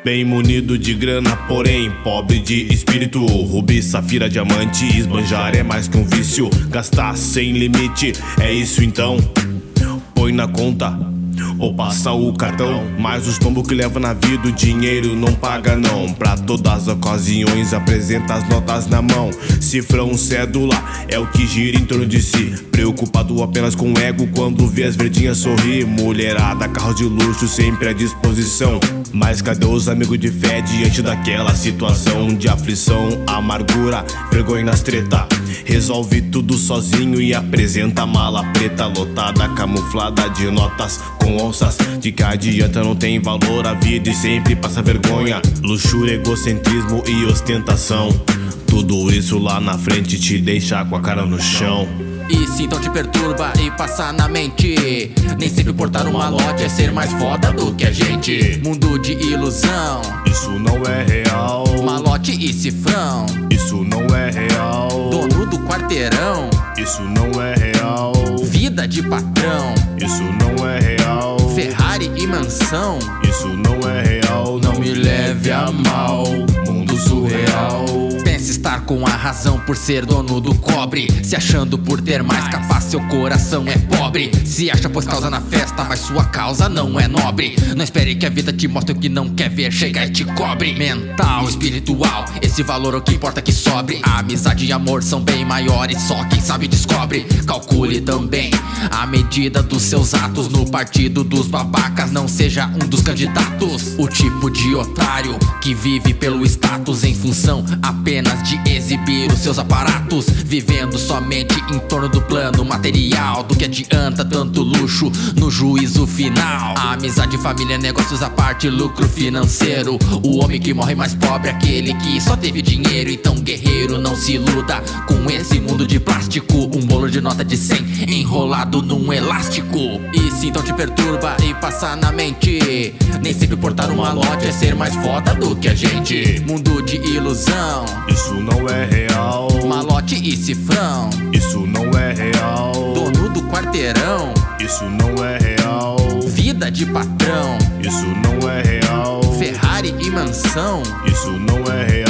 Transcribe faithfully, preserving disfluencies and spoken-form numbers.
Bem munido de grana, porém pobre de espírito. Rubi, safira, diamante, esbanjar é mais que um vício. Gastar sem limite, é isso então. Põe na conta ou passa o cartão. Mas os tombos que leva na vida, o dinheiro não paga não. Pra todas as ocasiões apresenta as notas na mão. Cifrão, cédula, é o que gira em torno de si. Preocupado apenas com o ego quando vê as verdinhas sorrir. Mulherada, carro de luxo sempre à disposição. Mas cadê os amigos de fé diante daquela situação de aflição, amargura, vergonha nas treta? Resolve tudo sozinho e apresenta a mala preta lotada, camuflada de notas com onças. De que adianta, não tem valor a vida e sempre passa vergonha. Luxúria, egocentrismo e ostentação, tudo isso lá na frente te deixa com a cara no chão. E se então te perturba e passa na mente, nem sempre portar um malote é ser mais foda do que a gente. Mundo de ilusão, isso não é real. Malote e cifrão, isso não é real. Dono do quarteirão, isso não é real. Vida de patrão, isso não é real. Ferrari e mansão, isso não é real. Não me leve a mal, mundo surreal. Pensa estar com a razão por ser dono do cobre, se achando por ter mais capaz seu coração é pobre. Se acha pois causa na festa, mas sua causa não é nobre. Não espere que a vida te mostre o que não quer ver, chega e te cobre. Mental, espiritual, esse valor é o que importa que sobre. A amizade e amor são bem maiores, só quem sabe descobre. Calcule também a medida dos seus atos. No partido dos babacas não seja um dos candidatos. O tipo de otário que vive pelo status em função apenas de exibir os seus aparatos, vivendo somente em torno do plano material. Do que adianta tanto luxo no juízo final? A amizade, família, negócios à parte, lucro financeiro. O homem que morre mais pobre é aquele que só teve dinheiro. Então guerreiro, não se iluda com esse mundo de plástico. Um bolo de nota de cem enrolado num elástico. E se então te perturba e passa na mente, nem sempre portar um malote é ser mais foda do que a gente. Mundo de ilusão, isso não é real. Malote e cifrão, isso não é real. Dono do quarteirão, isso não é real. Vida de patrão, isso não é real. Ferrari e mansão, isso não é real.